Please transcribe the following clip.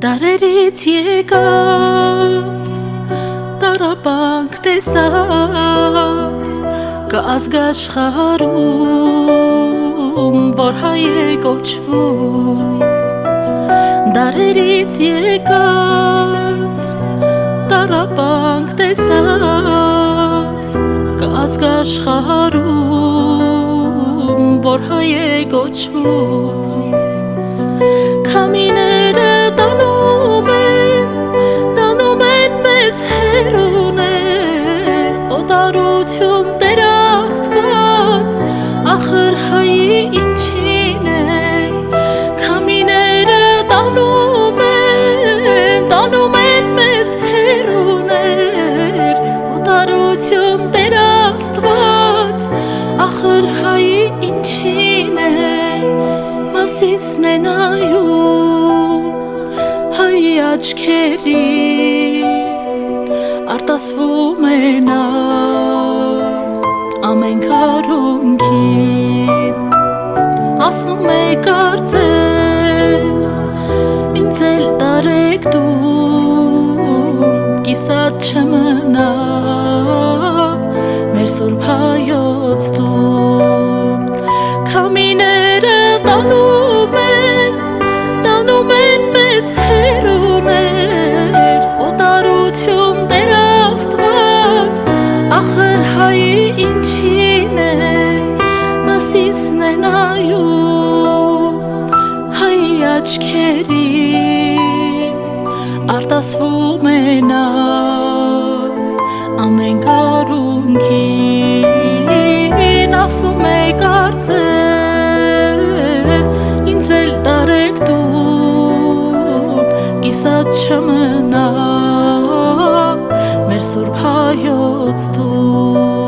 Դարերից եկած տառապանք տեսած կա ազգաշխարհում, որ հայ է կոչվում։ Դարերից եկած տառապանք տեսած կա ազգաշխարհում, որ հայ է կոչվում։ Քամիները տանում են մեզ հեռուներ, օտարություն Տեր Աստված, ախր հայի ինչին է։ Քամիները տանում են մեզ հեռուներ, օտարություն Տեր Աստված, ախր հայի ինչին է։ Մասիսն է նայում հայի աչքերին, արտասվում է նա ամեն քարունքին, ասում է կարծես ինձ էլ տարեք դու, կիսատ չմնա մեր սուրբ հայոց տուն։ Քամիները տանում են մեզ հեռուներ, օտարություն Տեր Աստված, ախր հայի ինչին է։ Մասիսն է նայում հայի աչքերին, արտասվում է նա ամեն քարունքին, ասում է կարծես ինձ էլ տարեք դու, կիսատ չմնա մեր սուրբ հայոց տուն։